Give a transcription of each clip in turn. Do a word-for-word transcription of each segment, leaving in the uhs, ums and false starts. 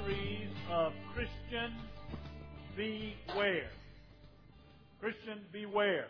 series of Christian Beware. Christian Beware.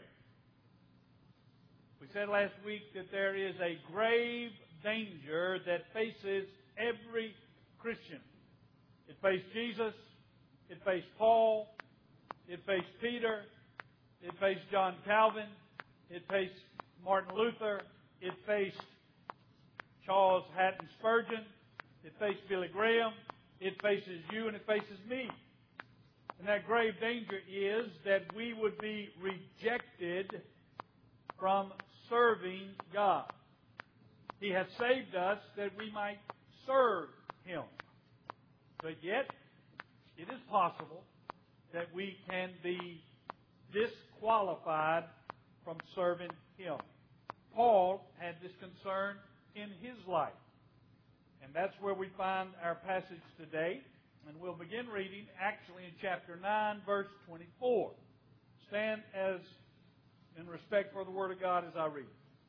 We said last week that there is a grave danger that faces every Christian. It faced Jesus. It faced Paul. It faced Peter. It faced John Calvin. It faced Martin Luther. It faced Charles Haddon Spurgeon. It faced Billy Graham. It faces you and it faces me. And that grave danger is that we would be rejected from serving God. He has saved us that we might serve Him. But yet, it is possible that we can be disqualified from serving Him. Paul had this concern in his life. And that's where we find our passage today. And we'll begin reading actually in chapter nine, verse twenty-four. Stand as in respect for the Word of God as I read.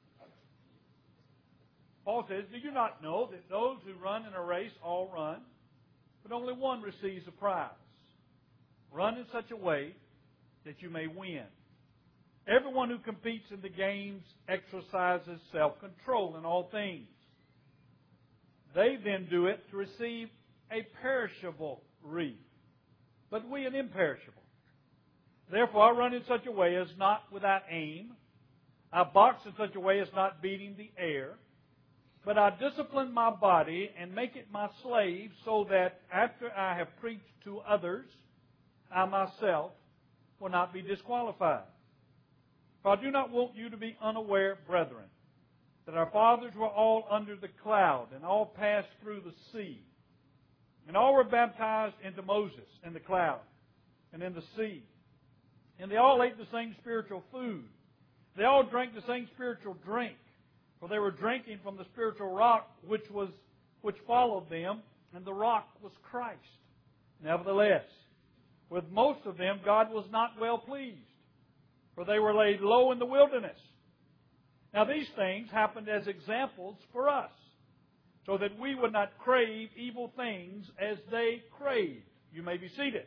Paul says, "Do you not know that those who run in a race all run, but only one receives a prize? Run in such a way that you may win. Everyone who competes in the games exercises self-control in all things. They then do it to receive a perishable wreath, but we an imperishable. Therefore I run in such a way as not without aim. I box in such a way as not beating the air. But I discipline my body and make it my slave, so that after I have preached to others, I myself will not be disqualified. For I do not want you to be unaware, brethren, that our fathers were all under the cloud, and all passed through the sea. And all were baptized into Moses in the cloud and in the sea. And they all ate the same spiritual food. They all drank the same spiritual drink. For they were drinking from the spiritual rock which was which followed them, and the rock was Christ. Nevertheless, with most of them God was not well pleased, for they were laid low in the wilderness. Now these things happened as examples for us, so that we would not crave evil things as they craved." You may be seated.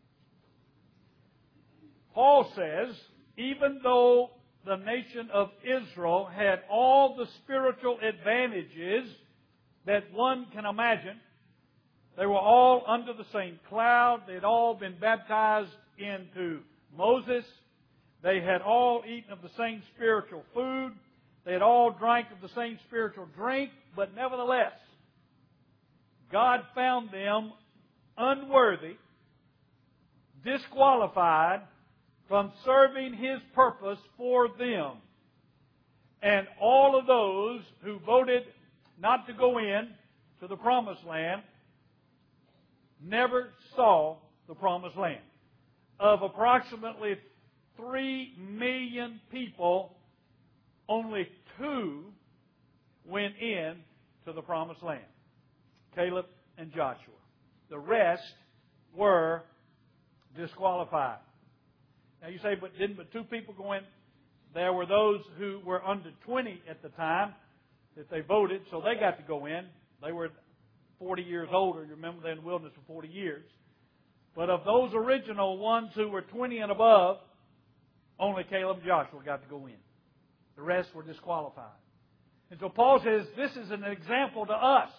Paul says, even though the nation of Israel had all the spiritual advantages that one can imagine, they were all under the same cloud. They had all been baptized into Moses. They had all eaten of the same spiritual food. They had all drank of the same spiritual drink. But nevertheless, God found them unworthy, disqualified from serving His purpose for them. And all of those who voted not to go in to the Promised Land never saw the Promised Land. Of approximately three million people, only two went in to the Promised Land. Caleb and Joshua. The rest were disqualified. Now you say, but didn't but two people go in? There were those who were under twenty at the time that they voted, so they got to go in. They were forty years older. You remember they're in the wilderness for forty years. But of those original ones who were twenty and above, only Caleb and Joshua got to go in. The rest were disqualified. And so Paul says this is an example to us,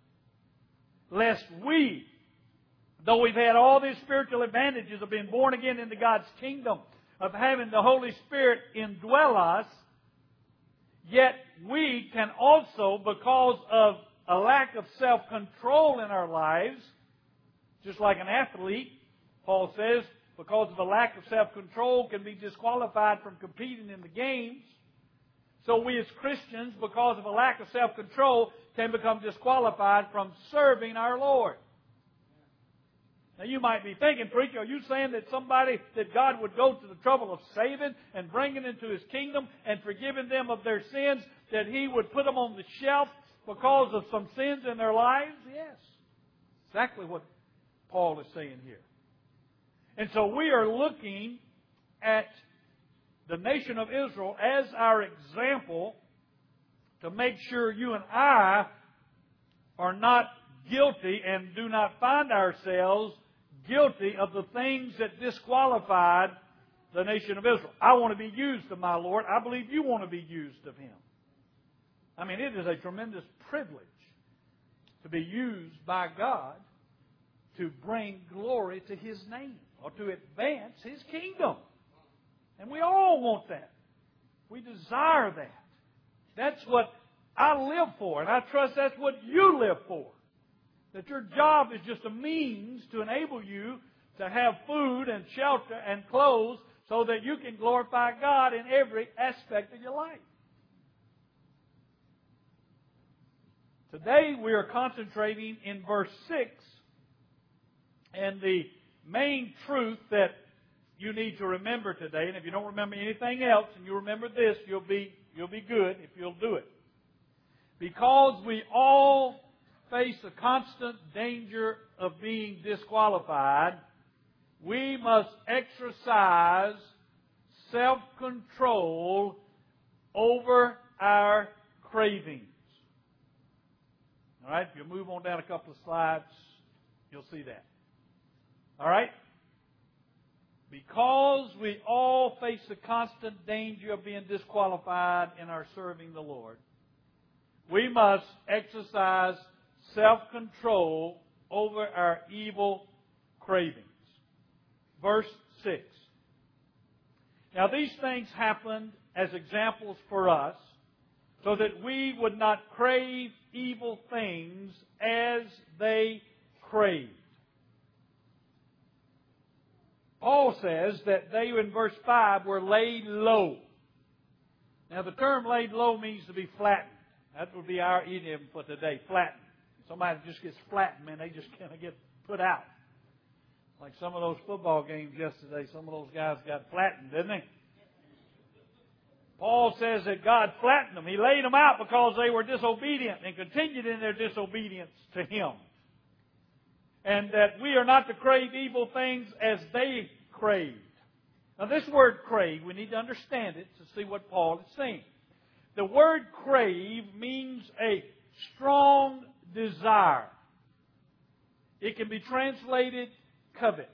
lest we, though we've had all these spiritual advantages of being born again into God's kingdom, of having the Holy Spirit indwell us, yet we can also, because of a lack of self-control in our lives, just like an athlete, Paul says, because of a lack of self-control can be disqualified from competing in the games. So we as Christians, because of a lack of self-control, can become disqualified from serving our Lord. Now you might be thinking, preacher, are you saying that somebody, that God would go to the trouble of saving and bringing into His kingdom and forgiving them of their sins, that He would put them on the shelf because of some sins in their lives? Yes. Exactly what Paul is saying here. And so we are looking at the nation of Israel as our example to make sure you and I are not guilty and do not find ourselves guilty of the things that disqualified the nation of Israel. I want to be used of my Lord. I believe you want to be used of Him. I mean, it is a tremendous privilege to be used by God to bring glory to His name or to advance His kingdom. And we all want that. We desire that. That's what I live for, and I trust that's what you live for. That your job is just a means to enable you to have food and shelter and clothes so that you can glorify God in every aspect of your life. Today we are concentrating in verse six, and the main truth that you need to remember today, and if you don't remember anything else and you remember this, you'll be, you'll be good if you'll do it. Because we all face a constant danger of being disqualified, we must exercise self-control over our cravings. All right, if you move on down a couple of slides, you'll see that. All right? Because we all face the constant danger of being disqualified in our serving the Lord, we must exercise self-control over our evil cravings. Verse six. Now these things happened as examples for us, so that we would not crave evil things as they craved. Paul says that they, in verse five, were laid low. Now the term laid low means to be flattened. That would be our idiom for today, flattened. Somebody just gets flattened, man, they just kind of get put out. Like some of those football games yesterday, some of those guys got flattened, didn't they? Paul says that God flattened them. He laid them out because they were disobedient and continued in their disobedience to Him. And that we are not to crave evil things as they craved. Now this word crave, we need to understand it to see what Paul is saying. The word crave means a strong desire. It can be translated covet.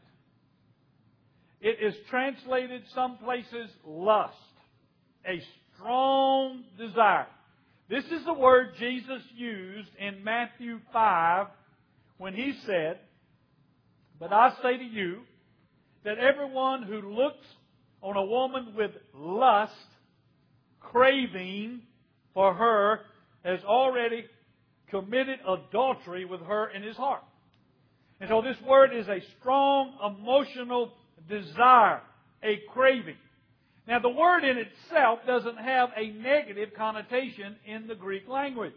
It is translated some places lust. A strong desire. This is the word Jesus used in Matthew five when He said, "But I say to you that everyone who looks on a woman with lust, craving for her, has already committed adultery with her in his heart." And so this word is a strong emotional desire, a craving. Now the word in itself doesn't have a negative connotation in the Greek language.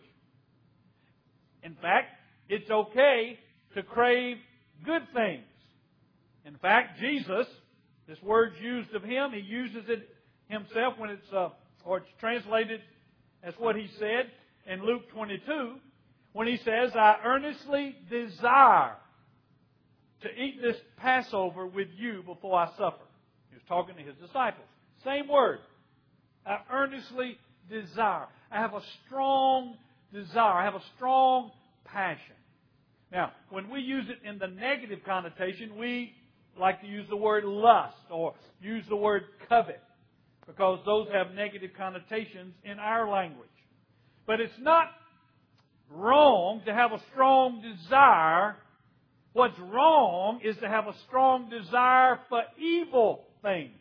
In fact, it's okay to crave good things. In fact, Jesus, this word's used of Him, He uses it Himself when it's, uh, or it's translated as what He said in Luke twenty-two, when He says, "I earnestly desire to eat this Passover with you before I suffer." He was talking to His disciples. Same word. I earnestly desire. I have a strong desire. I have a strong passion. Now, when we use it in the negative connotation, we like to use the word lust or use the word covet, because those have negative connotations in our language. But it's not wrong to have a strong desire. What's wrong is to have a strong desire for evil things.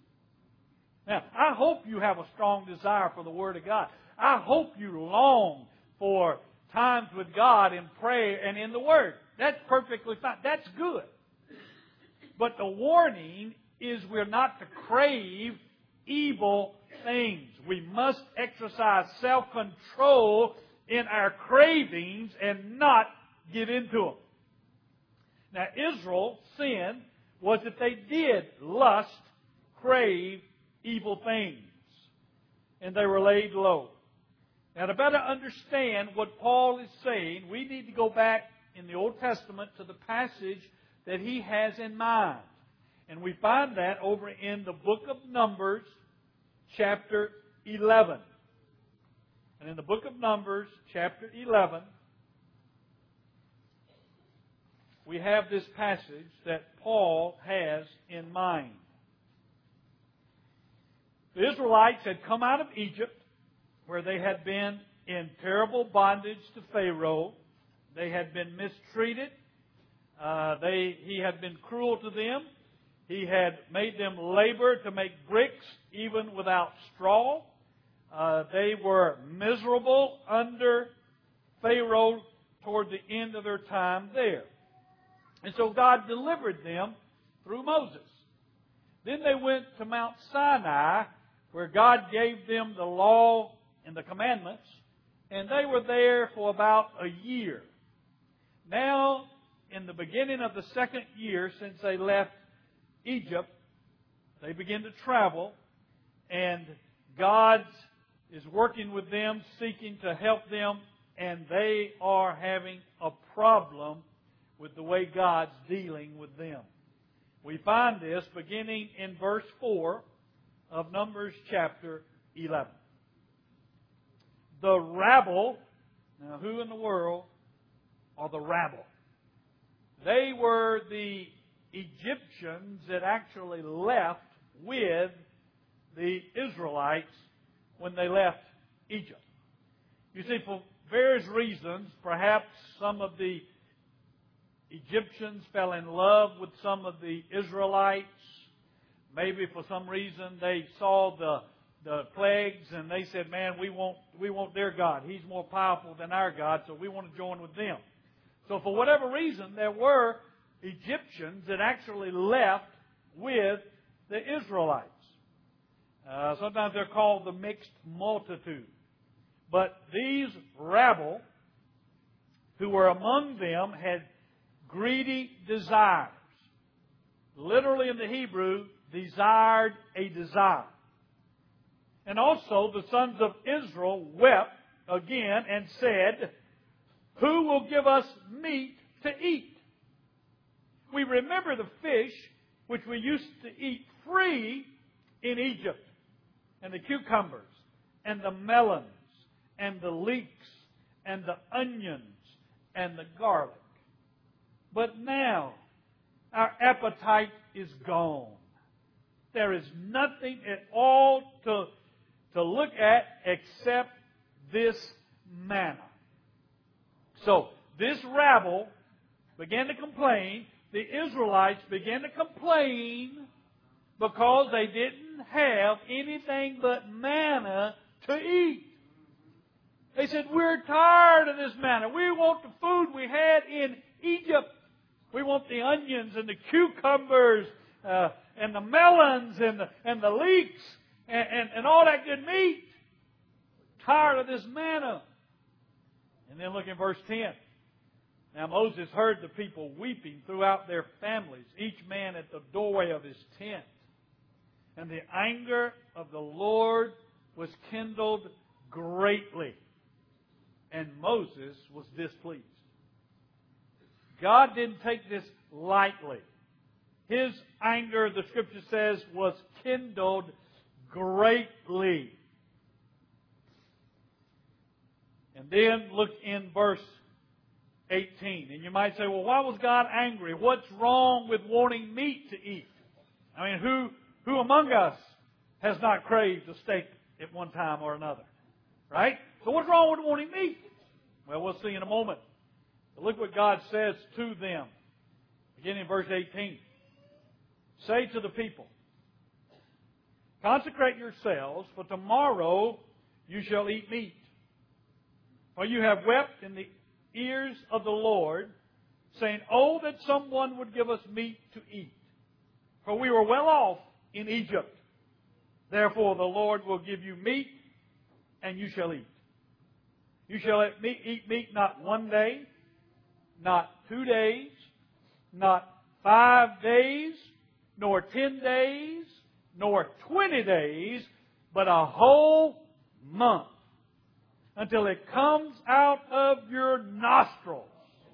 Now, I hope you have a strong desire for the Word of God. I hope you long for times with God in prayer and in the Word. That's perfectly fine. That's good. But the warning is we're not to crave evil things. We must exercise self-control in our cravings and not give in to them. Now, Israel's sin was that they did lust, crave evil things. And they were laid low. Now, to better understand what Paul is saying, we need to go back in the Old Testament to the passage that he has in mind. And we find that over in the book of Numbers, chapter eleven. And in the book of Numbers, chapter eleven, we have this passage that Paul has in mind. The Israelites had come out of Egypt, where they had been in terrible bondage to Pharaoh. They had been mistreated. Uh, they, he had been cruel to them. He had made them labor to make bricks even without straw. Uh, they were miserable under Pharaoh toward the end of their time there. And so God delivered them through Moses. Then they went to Mount Sinai, where God gave them the law and the commandments, and they were there for about a year. Now, in the beginning of the second year since they left Egypt, they begin to travel, and God is working with them, seeking to help them, and they are having a problem with the way God's dealing with them. We find this beginning in verse four of Numbers chapter eleven. The rabble, now who in the world are the rabble? They were the Egyptians that actually left with the Israelites when they left Egypt. You see, for various reasons, perhaps some of the Egyptians fell in love with some of the Israelites. Maybe for some reason they saw the the plagues and they said, man, we want we want their God. He's more powerful than our God, so we want to join with them. So for whatever reason, there were Egyptians that actually left with the Israelites. Uh, sometimes they're called the mixed multitude. But these rabble who were among them had greedy desires. Literally in the Hebrew, desired a desire. And also the sons of Israel wept again and said, who will give us meat to eat? We remember the fish which we used to eat free in Egypt, and the cucumbers, and the melons, and the leeks, and the onions, and the garlic. But now, our appetite is gone. There is nothing at all to, to look at except this manna. So, this rabble began to complain. The Israelites began to complain because they didn't have anything but manna to eat. They said, we're tired of this manna. We want the food we had in Egypt. We want the onions and the cucumbers uh, and the melons and the, and the leeks and, and, and all that good meat. Tired of this manna. And then look in verse ten. Now Moses heard the people weeping throughout their families, each man at the doorway of his tent. And the anger of the Lord was kindled greatly. And Moses was displeased. God didn't take this lightly. His anger, the Scripture says, was kindled greatly. And then look in verse eighteen. And you might say, well, why was God angry? What's wrong with wanting meat to eat? I mean, who, who among us has not craved a steak at one time or another? Right? So what's wrong with wanting meat? Well, we'll see in a moment. But look what God says to them. Beginning in verse eighteen. Say to the people, consecrate yourselves, for tomorrow you shall eat meat. For you have wept in the ears of the Lord, saying, oh, that someone would give us meat to eat. For we were well off in Egypt. Therefore the Lord will give you meat, and you shall eat. You shall eat meat, eat meat not one day, not two days, not five days, nor ten days, nor twenty days, but a whole month, until it comes out of your nostrils.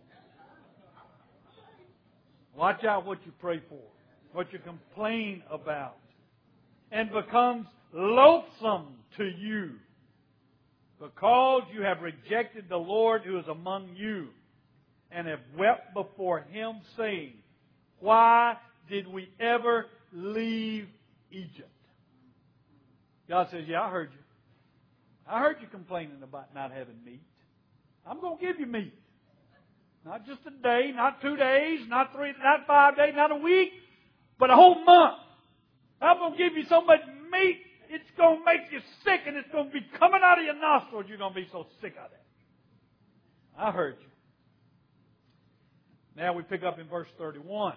Watch out what you pray for, what you complain about, and becomes loathsome to you, because you have rejected the Lord who is among you. and have wept before Him, saying, why did we ever leave Egypt? God says, yeah, I heard you. I heard you complaining about not having meat. I'm going to give you meat. Not just a day, not two days, not three, not five days, not a week, but a whole month. I'm going to give you so much meat, it's going to make you sick, and it's going to be coming out of your nostrils. You're going to be so sick of it. I heard you. Now we pick up in verse thirty-one.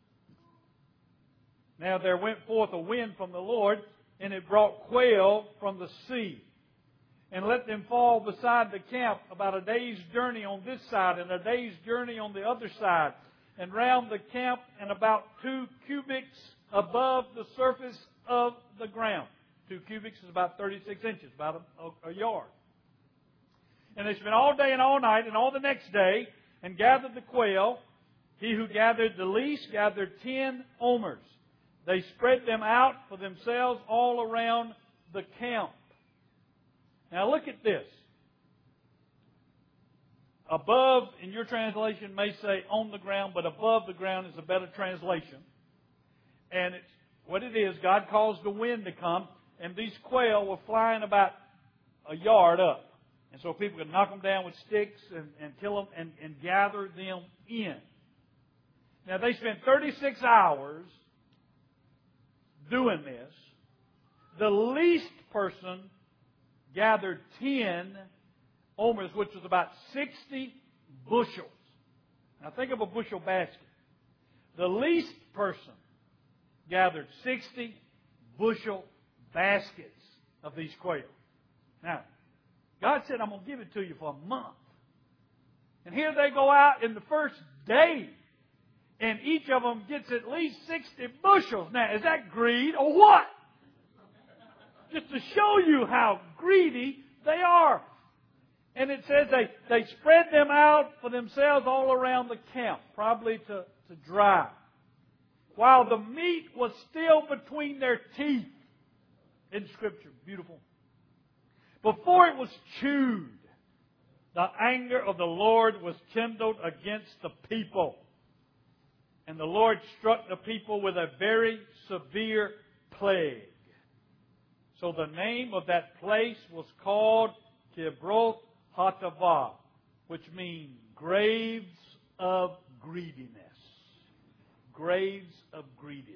Now there went forth a wind from the Lord, and it brought quail from the sea, and let them fall beside the camp about a day's journey on this side, and a day's journey on the other side, and round the camp, and about two cubits above the surface of the ground. Two cubits is about thirty-six inches, about a, a yard. And they spent all day and all night and all the next day, and gathered the quail. He who gathered the least gathered ten omers. They spread them out for themselves all around the camp. Now look at this. Above, in your translation, may say on the ground, but above the ground is a better translation. And it's what it is, God caused the wind to come, and these quail were flying about a yard up. And so people could knock them down with sticks and, and kill them and, and gather them in. Now they spent thirty-six hours doing this. The least person gathered ten omers, which was about sixty bushels. Now think of a bushel basket. The least person gathered sixty bushel baskets of these quail. Now, God said, I'm going to give it to you for a month. And here they go out in the first day, and each of them gets at least sixty bushels. Now, is that greed or what? Just to show you how greedy they are. And it says they, they spread them out for themselves all around the camp, probably to, to dry, while the meat was still between their teeth. In Scripture, beautiful. Before it was chewed, the anger of the Lord was kindled against the people. And the Lord struck the people with a very severe plague. So the name of that place was called Kibroth Hattaavah, which means graves of greediness. Graves of greediness.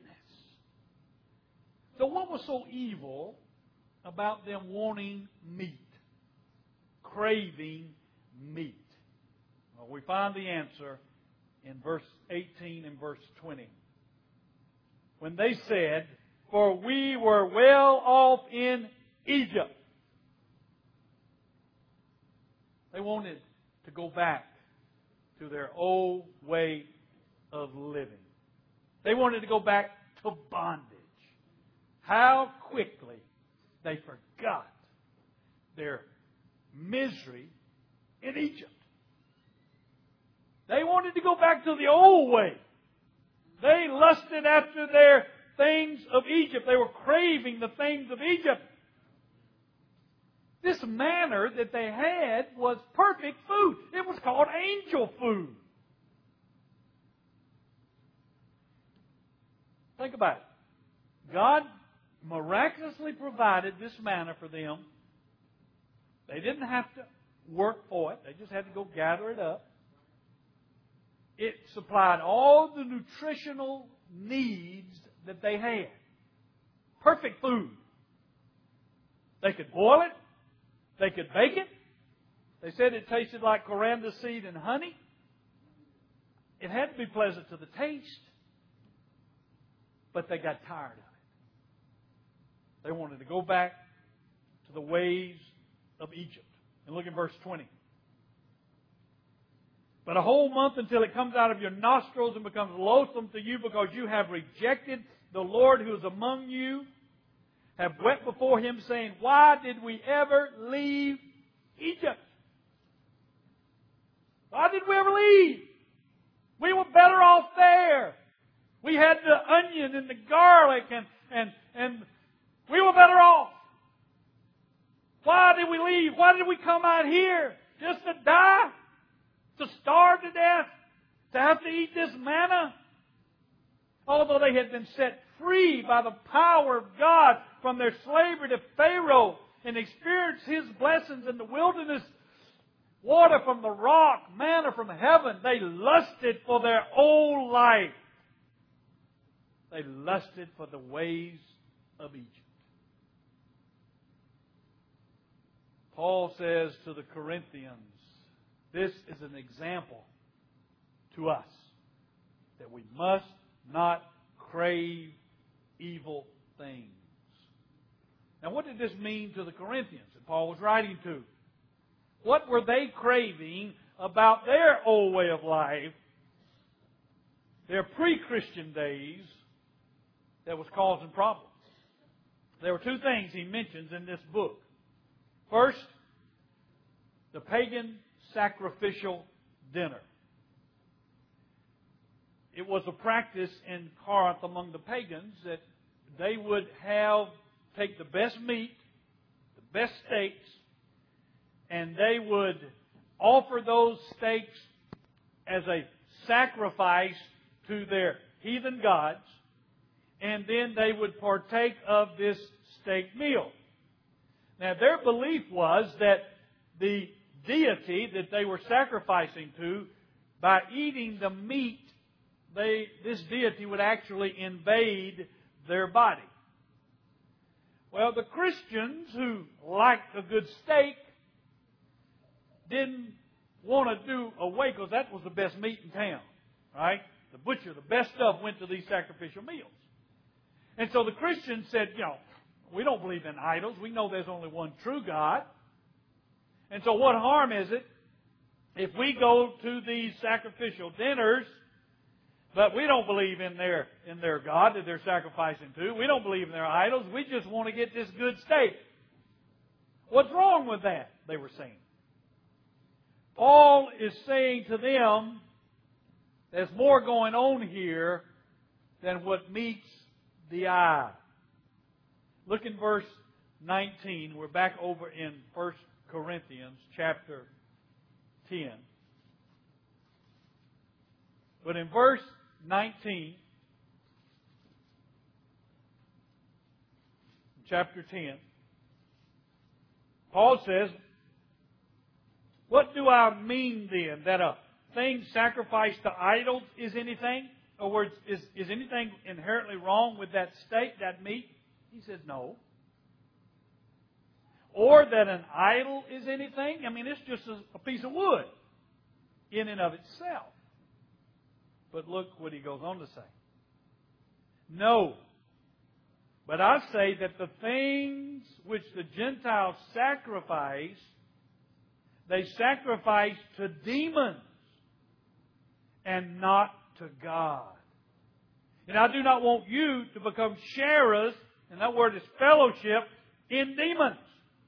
So what was so evil about them wanting meat? Craving meat. Well, we find the answer in verse eighteen and verse twenty. When they said, for we were well off in Egypt. They wanted to go back to their old way of living. They wanted to go back to bondage. How quickly they forgot their misery in Egypt. They wanted to go back to the old way. They lusted after their things of Egypt. They were craving the things of Egypt. This manna that they had was perfect food. It was called angel food. Think about it. God miraculously provided this manna for them. They didn't have to work for it. They just had to go gather it up. It supplied all the nutritional needs that they had. Perfect food. They could boil it. They could bake it. They said it tasted like coriander seed and honey. It had to be pleasant to the taste. But they got tired of it. They wanted to go back to the ways of Egypt. And look at verse twenty. But a whole month until it comes out of your nostrils and becomes loathsome to you because you have rejected the Lord who is among you, have wept before Him saying, why did we ever leave Egypt? Why did we ever leave? We were better off there. We had the onion and the garlic and, and, and we were better off. Why did we leave? Why did we come out here? Just to die? To starve to death? to have to eat this manna? Although they had been set free by the power of God from their slavery to Pharaoh and experienced His blessings in the wilderness, water from the rock, manna from heaven, they lusted for their old life. They lusted for the ways of Egypt. Paul says to the Corinthians, this is an example to us that we must not crave evil things. Now, what did this mean to the Corinthians that Paul was writing to? What were they craving about their old way of life, their pre-Christian days, that was causing problems? There were two things he mentions in this book. First, the pagan sacrificial dinner. It was a practice in Corinth among the pagans that they would have, take the best meat, the best steaks, and they would offer those steaks as a sacrifice to their heathen gods, and then they would partake of this steak meal. Now, their belief was that the deity that they were sacrificing to, by eating the meat, they, this deity would actually invade their body. Well, the Christians who liked a good steak didn't want to do away, because that was the best meat in town, right? The butcher, the best stuff went to these sacrificial meals. And so the Christians said, you know, we don't believe in idols. We know there's only one true God. And so what harm is it if we go to these sacrificial dinners, but we don't believe in their, in their God that they're sacrificing to. We don't believe in their idols. We just want to get this good steak. What's wrong with that? They were saying. Paul is saying to them, there's more going on here than what meets the eye. Look in verse nineteen. We're back over in First Corinthians chapter ten. But in verse nineteen, chapter ten, Paul says, what do I mean then? That a thing sacrificed to idols is anything? In other words, is, is anything inherently wrong with that steak, that meat? He says no. Or that an idol is anything? I mean, it's just a, a piece of wood in and of itself. But look what he goes on to say. No. But I say that the things which the Gentiles sacrifice, they sacrifice to demons and not to God. And I do not want you to become sharers, and that word is fellowship, in demons.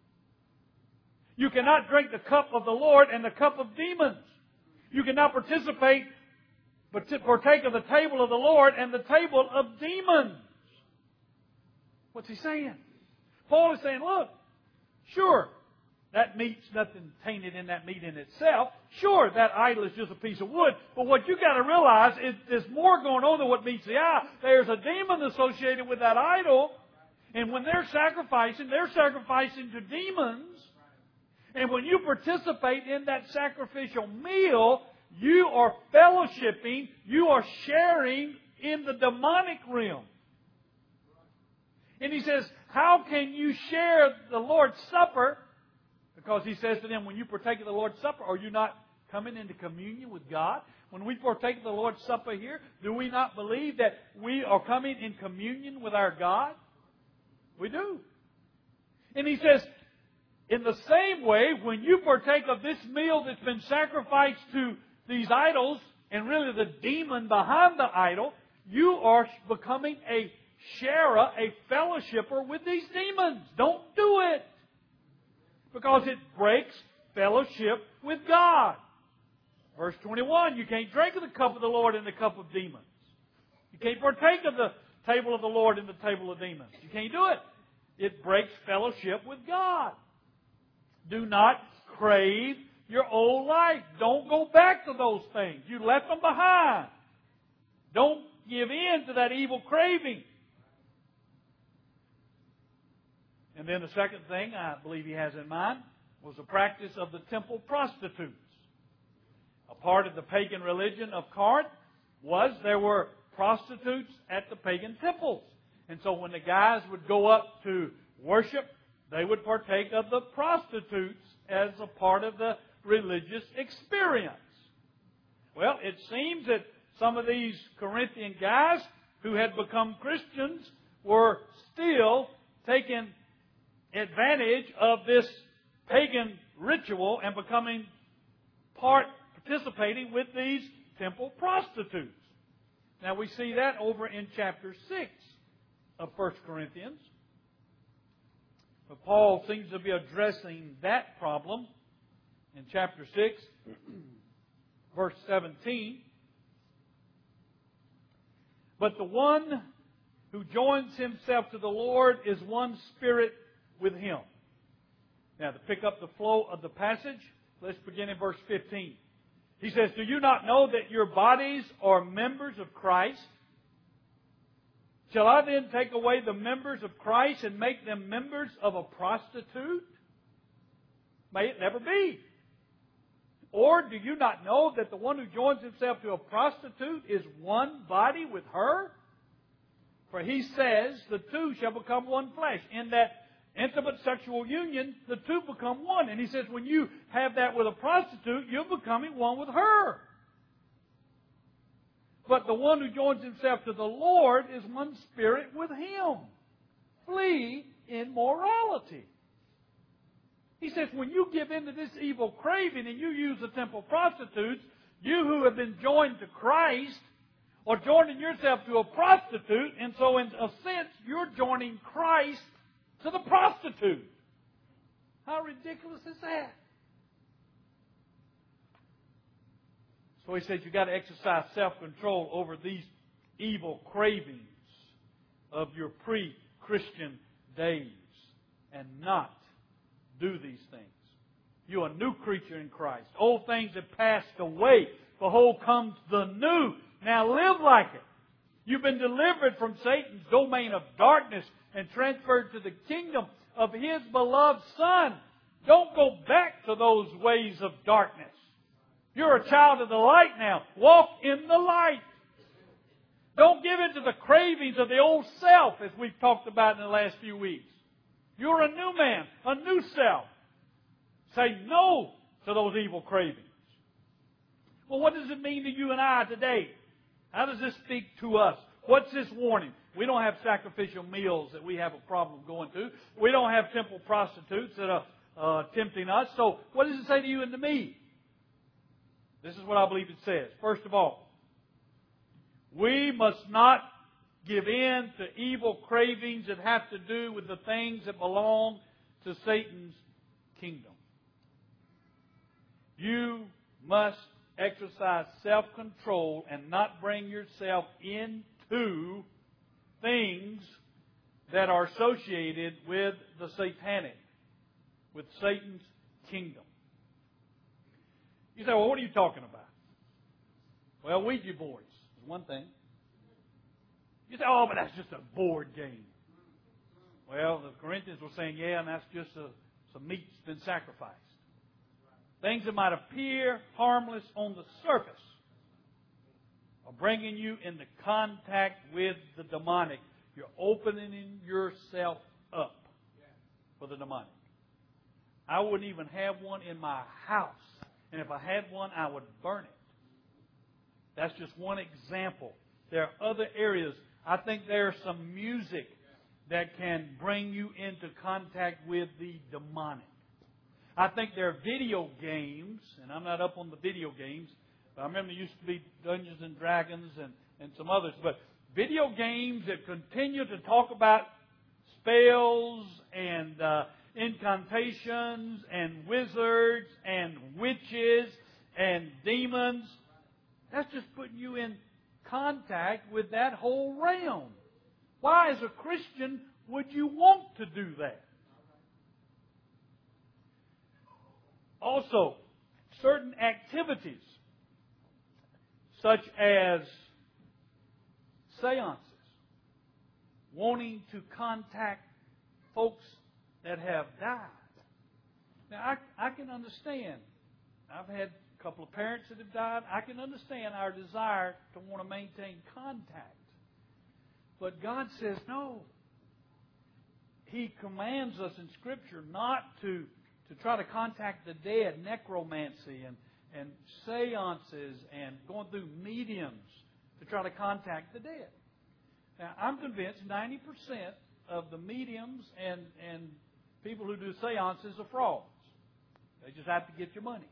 You cannot drink the cup of the Lord and the cup of demons. You cannot participate, but partake of the table of the Lord and the table of demons. What's he saying? Paul is saying, look, sure, that meat's nothing tainted in that meat in itself. Sure, that idol is just a piece of wood. But what you've got to realize is there's more going on than what meets the eye. There's a demon associated with that idol. And when they're sacrificing, they're sacrificing to demons. And when you participate in that sacrificial meal, you are fellowshipping, you are sharing in the demonic realm. And he says, how can you share the Lord's Supper? Because he says to them, when you partake of the Lord's Supper, are you not coming into communion with God? When we partake of the Lord's Supper here, do we not believe that we are coming in communion with our God? We do. And he says, in the same way, when you partake of this meal that's been sacrificed to these idols, and really the demon behind the idol, you are becoming a sharer, a fellowshipper with these demons. Don't do it. Because it breaks fellowship with God. Verse twenty-one, you can't drink of the cup of the Lord and the cup of demons. You can't partake of the table of the Lord and the table of demons. You can't do it. It breaks fellowship with God. Do not crave your old life. Don't go back to those things. You left them behind. Don't give in to that evil craving. And then the second thing I believe he has in mind was the practice of the temple prostitutes. A part of the pagan religion of Corinth was there were prostitutes at the pagan temples. And so when the guys would go up to worship, they would partake of the prostitutes as a part of the religious experience. Well, it seems that some of these Corinthian guys who had become Christians were still taking advantage of this pagan ritual and becoming part, participating with these temple prostitutes. Now we see that over in chapter six of First Corinthians. But Paul seems to be addressing that problem in chapter six, verse seventeen. But the one who joins himself to the Lord is one spirit with Him. Now, to pick up the flow of the passage, let's begin in verse fifteen. He says, do you not know that your bodies are members of Christ? Shall I then take away the members of Christ and make them members of a prostitute? May it never be. Or do you not know that the one who joins himself to a prostitute is one body with her? For he says, the two shall become one flesh. In that intimate sexual union, the two become one. And he says, when you have that with a prostitute, you're becoming one with her. But the one who joins himself to the Lord is one spirit with Him. Flee immorality. He says, when you give in to this evil craving and you use the temple prostitutes, you who have been joined to Christ are joining yourself to a prostitute, and so in a sense, you're joining Christ to the prostitute. How ridiculous is that? So he says you've got to exercise self-control over these evil cravings of your pre-Christian days and not do these things. You're a new creature in Christ. Old things have passed away. Behold, comes the new. Now live like it. You've been delivered from Satan's domain of darkness and transferred to the kingdom of His beloved Son. Don't go back to those ways of darkness. You're a child of the light now. Walk in the light. Don't give in to the cravings of the old self, as we've talked about in the last few weeks. You're a new man, a new self. Say no to those evil cravings. Well, what does it mean to you and I today? How does this speak to us? What's this warning? We don't have sacrificial meals that we have a problem going to. We don't have temple prostitutes that are uh, tempting us. So what does it say to you and to me? This is what I believe it says. First of all, we must not give in to evil cravings that have to do with the things that belong to Satan's kingdom. You must exercise self-control and not bring yourself into things that are associated with the satanic, with Satan's kingdom. You say, well, what are you talking about? Well, Ouija boards is one thing. You say, oh, but that's just a board game. Well, the Corinthians were saying, yeah, and that's just a, some meat's been sacrificed. Things that might appear harmless on the surface are bringing you into contact with the demonic. You're opening yourself up for the demonic. I wouldn't even have one in my house. And if I had one, I would burn it. That's just one example. There are other areas. I think there's some music that can bring you into contact with the demonic. I think there are video games, and I'm not up on the video games, but I remember there used to be Dungeons and Dragons and, and some others, but video games that continue to talk about spells and uh, incantations and wizards and witches and demons. That's just putting you in contact with that whole realm. Why, as a Christian, would you want to do that? Also, certain activities, such as seances, wanting to contact folks that have died. Now, I, I can understand. I've had a couple of parents that have died. I can understand our desire to want to maintain contact. But God says no. He commands us in Scripture not to, to try to contact the dead, necromancy and, and seances and going through mediums to try to contact the dead. Now, I'm convinced ninety percent of the mediums and, and people who do seances are frauds. They just have to get your money.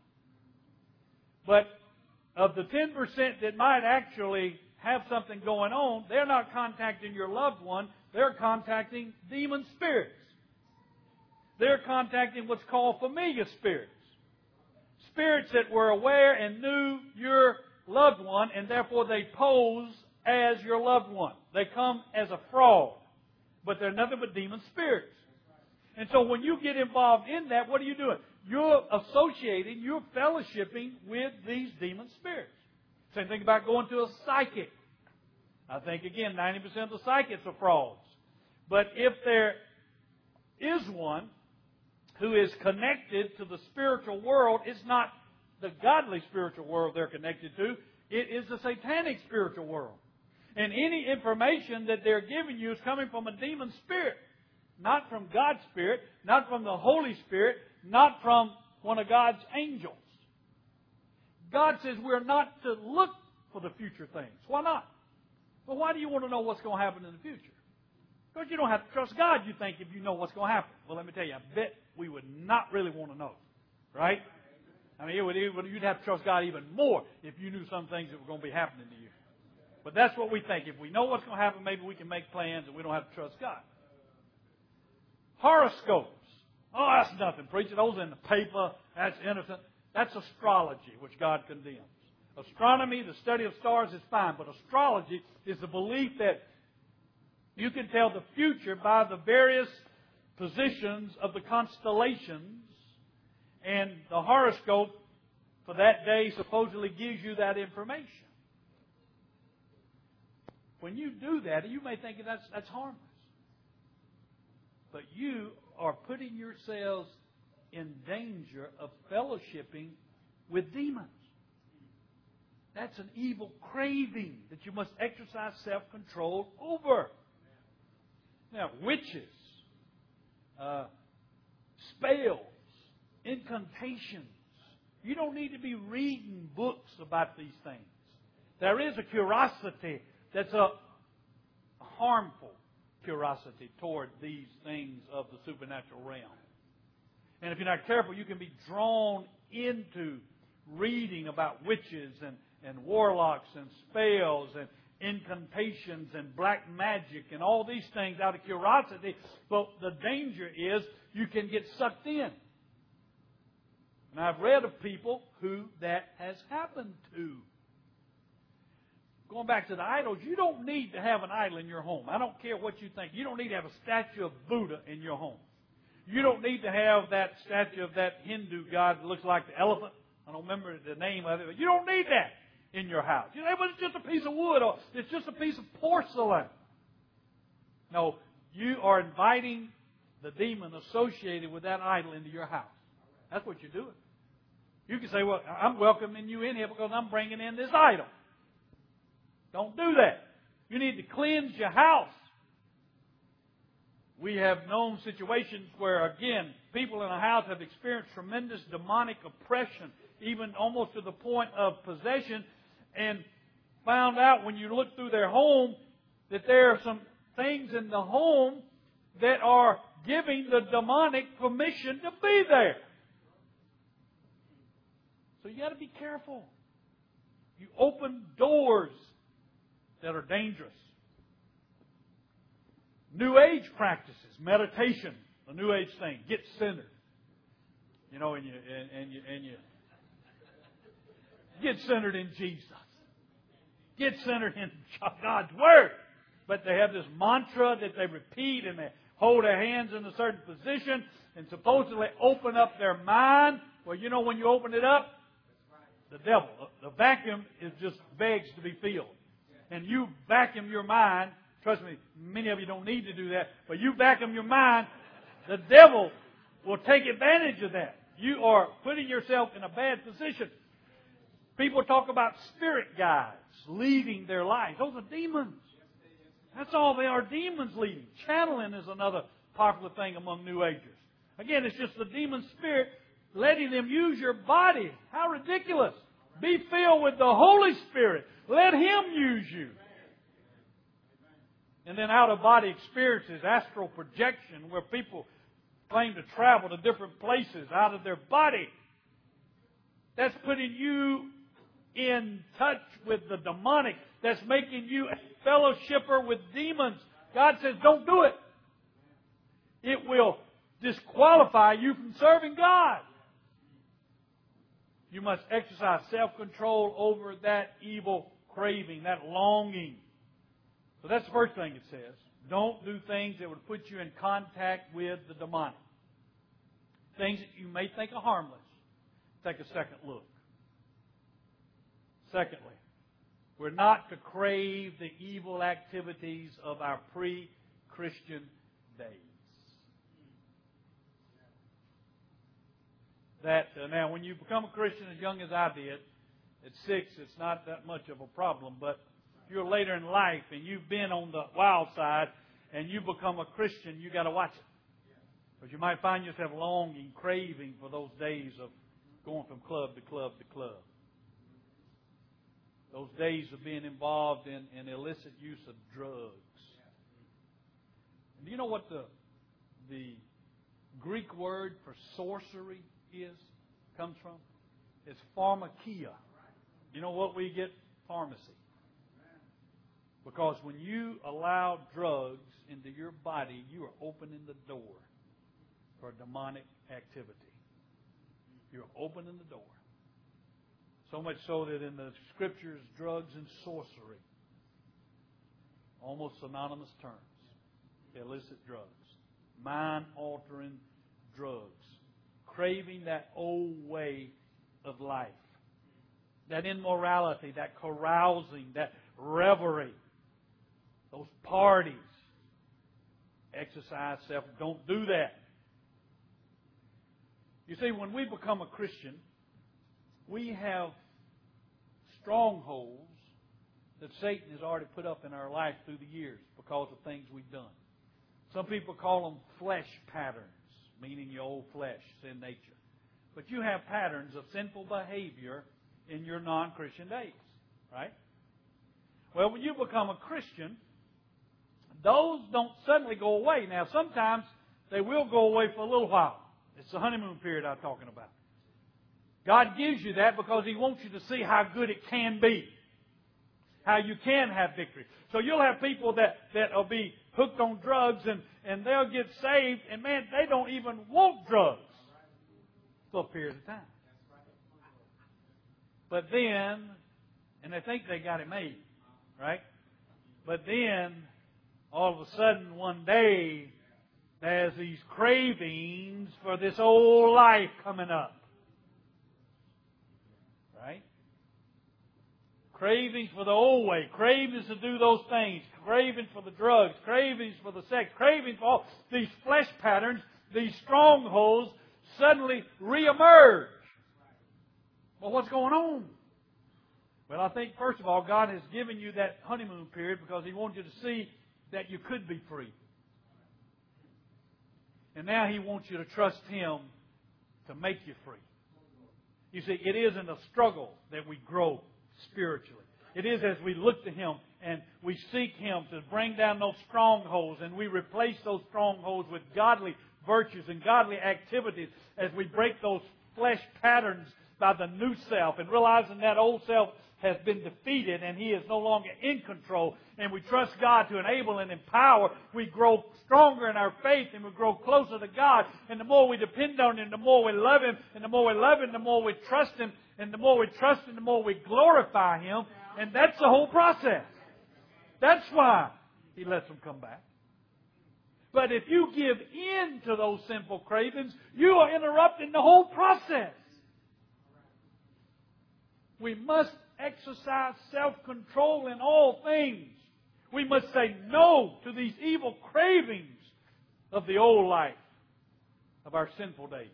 But of the ten percent that might actually have something going on, they're not contacting your loved one. They're contacting demon spirits. They're contacting what's called familiar spirits. Spirits that were aware and knew your loved one, and therefore they pose as your loved one. They come as a fraud, but they're nothing but demon spirits. And so when you get involved in that, what are you doing? You're associating, you're fellowshipping with these demon spirits. Same thing about going to a psychic. I think, again, ninety percent of the psychics are frauds. But if there is one who is connected to the spiritual world, it's not the godly spiritual world they're connected to. It is the satanic spiritual world. And any information that they're giving you is coming from a demon spirit. Not from God's Spirit, not from the Holy Spirit, not from one of God's angels. God says we're not to look for the future things. Why not? Well, why do you want to know what's going to happen in the future? Because you don't have to trust God, you think, if you know what's going to happen. Well, let me tell you, I bet we would not really want to know. Right? I mean, it would, it would, you'd have to trust God even more if you knew some things that were going to be happening to you. But that's what we think. If we know what's going to happen, maybe we can make plans and we don't have to trust God. Horoscopes. Oh, that's nothing, preacher. Those in the paper. That's innocent. That's astrology, which God condemns. Astronomy, the study of stars, is fine. But astrology is the belief that you can tell the future by the various positions of the constellations. And the horoscope for that day supposedly gives you that information. When you do that, you may think that's, that's harmless. But you are putting yourselves in danger of fellowshipping with demons. That's an evil craving that you must exercise self-control over. Now, witches, uh, spells, incantations. You don't need to be reading books about these things. There is a curiosity that's a harmful curiosity toward these things of the supernatural realm. And if you're not careful, you can be drawn into reading about witches and, and warlocks and spells and incantations and black magic and all these things out of curiosity. But the danger is you can get sucked in. And I've read of people who that has happened to. Going back to the idols, you don't need to have an idol in your home. I don't care what you think. You don't need to have a statue of Buddha in your home. You don't need to have that statue of that Hindu god that looks like the elephant. I don't remember the name of it, but you don't need that in your house. You know, but it's just a piece of wood or it's just a piece of porcelain. No, you are inviting the demon associated with that idol into your house. That's what you're doing. You can say, well, I'm welcoming you in here because I'm bringing in this idol. Don't do that. You need to cleanse your house. We have known situations where, again, people in a house have experienced tremendous demonic oppression, even almost to the point of possession, and found out when you look through their home that there are some things in the home that are giving the demonic permission to be there. So you got to be careful. You open doors that are dangerous. New Age practices, meditation, the New Age thing, get centered. You know, and you and, and you and you get centered in Jesus. Get centered in God's Word. But they have this mantra that they repeat and they hold their hands in a certain position and supposedly open up their mind. Well, you know, when you open it up, the devil. The vacuum is just begs to be filled. And you vacuum your mind. Trust me, many of you don't need to do that. But you vacuum your mind, the devil will take advantage of that. You are putting yourself in a bad position. People talk about spirit guides leading their lives. Those are demons. That's all they are, demons leading. Channeling is another popular thing among New Agers. Again, it's just the demon spirit letting them use your body. How ridiculous. Be filled with the Holy Spirit. Let Him use you. And then out-of-body experiences, astral projection, where people claim to travel to different places out of their body. That's putting you in touch with the demonic. That's making you a fellowshipper with demons. God says, don't do it. It will disqualify you from serving God. You must exercise self-control over that evil craving, that longing. So that's the first thing it says. Don't do things that would put you in contact with the demonic. Things that you may think are harmless. Take a second look. Secondly, we're not to crave the evil activities of our pre-Christian days. That uh, now, when you become a Christian as young as I did, at six, it's not that much of a problem. But if you're later in life and you've been on the wild side and you become a Christian, you got to watch it. Because you might find yourself longing, craving for those days of going from club to club to club. Those days of being involved in, in illicit use of drugs. And do you know what the the Greek word for sorcery is? Comes from? It's pharmakia. You know what we get? Pharmacy. Because when you allow drugs into your body, you are opening the door for demonic activity. You're opening the door. So much so that in the Scriptures, drugs and sorcery, almost synonymous terms. Illicit drugs. Mind-altering drugs. Craving that old way of life. That immorality, that carousing, that revelry. Those parties. Exercise self. Don't do that. You see, when we become a Christian, we have strongholds that Satan has already put up in our life through the years because of things we've done. Some people call them flesh patterns, meaning your old flesh, sin nature. But you have patterns of sinful behavior in your non-Christian days, right? Well, when you become a Christian, those don't suddenly go away. Now, sometimes they will go away for a little while. It's the honeymoon period I'm talking about. God gives you that because He wants you to see how good it can be. How you can have victory. So you'll have people that, that will be hooked on drugs and, and they'll get saved and man, they don't even want drugs for a period of time. But then, and they think they got it made, right? But then, all of a sudden, one day, there's these cravings for this old life coming up. Right? Cravings for the old way. Cravings to do those things. Cravings for the drugs. Cravings for the sex. Cravings for all these flesh patterns. These strongholds suddenly reemerge. Well, what's going on? Well, I think, first of all, God has given you that honeymoon period because He wants you to see that you could be free. And now He wants you to trust Him to make you free. You see, it is in the struggle that we grow spiritually. It is as we look to Him and we seek Him to bring down those strongholds and we replace those strongholds with godly virtues and godly activities as we break those flesh patterns by the new self and realizing that old self has been defeated and He is no longer in control. And we trust God to enable and empower. We grow stronger in our faith and we grow closer to God. And the more we depend on Him, the more we love Him. And the more we love Him, the more we trust Him. And the more we trust Him, the more we glorify Him. And that's the whole process. That's why He lets them come back. But if you give in to those sinful cravings, you are interrupting the whole process. We must exercise self-control in all things. We must say no to these evil cravings of the old life, of our sinful days.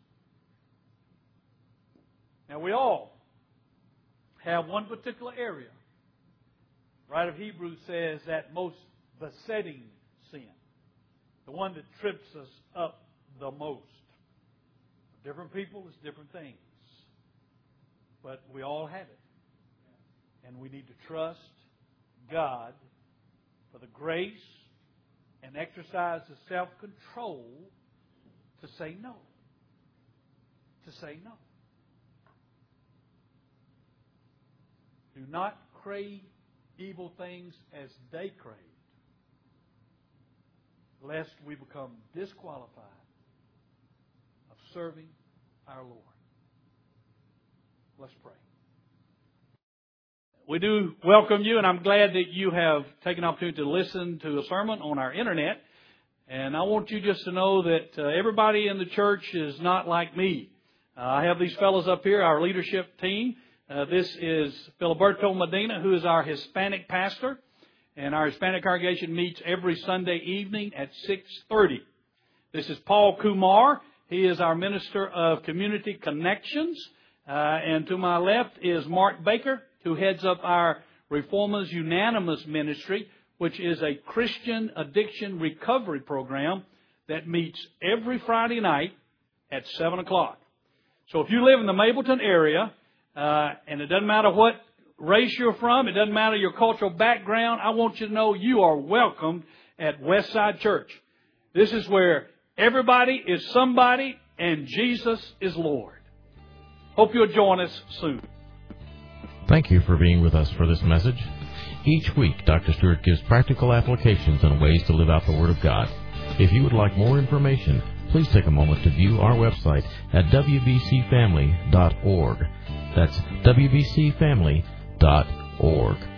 Now, we all have one particular area. The writer of Hebrews says that most besetting sin, the one that trips us up the most. For different people, it's different things. But we all have it. And we need to trust God for the grace and exercise the self-control to say no. To say no. Do not crave evil things as they craved, lest we become disqualified of serving our Lord. Let's pray. We do welcome you, and I'm glad that you have taken the opportunity to listen to a sermon on our internet. And I want you just to know that uh, everybody in the church is not like me. Uh, I have these fellows up here, our leadership team. Uh, this is Filiberto Medina, who is our Hispanic pastor. And our Hispanic congregation meets every Sunday evening at six thirty. This is Paul Kumar. He is our Minister of Community Connections. Uh, and to my left is Mark Baker, who heads up our Reformers Unanimous Ministry, which is a Christian addiction recovery program that meets every Friday night at seven o'clock. So if you live in the Mableton area, uh, and it doesn't matter what race you're from, it doesn't matter your cultural background, I want you to know you are welcomed at Westside Church. This is where everybody is somebody and Jesus is Lord. Hope you'll join us soon. Thank you for being with us for this message. Each week, Doctor Stewart gives practical applications and ways to live out the Word of God. If you would like more information, please take a moment to view our website at w b c family dot org. That's w b c family dot org.